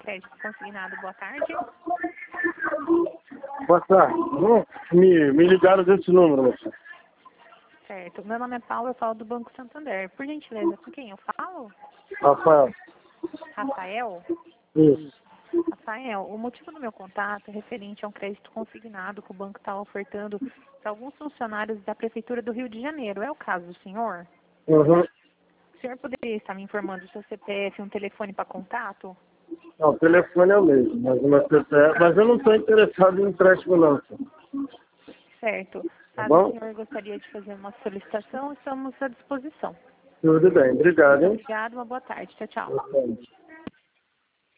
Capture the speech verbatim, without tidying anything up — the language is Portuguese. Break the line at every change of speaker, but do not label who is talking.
crédito consignado. Boa tarde.
Boa tarde. Hum, Me, me ligaram desse número, moça.
Certo. Meu nome é Paulo, eu falo do Banco Santander. Por gentileza, com quem eu falo?
Rafael.
Rafael?
Isso.
Rafael, o motivo do meu contato é referente a um crédito consignado que o banco está ofertando para alguns funcionários da Prefeitura do Rio de Janeiro. É o caso do senhor?
Uhum.
O senhor poderia estar me informando do seu C P F e um telefone para contato?
Não, o telefone é o mesmo, mas, o meu C P F, mas eu não estou interessado em empréstimo não, senhor.
Certo.
Tá
Caso o
bom?
senhor gostaria de fazer uma solicitação, estamos à disposição.
Tudo bem, obrigado, hein?
Obrigado, uma boa tarde. Tchau, tchau.
Boa tarde.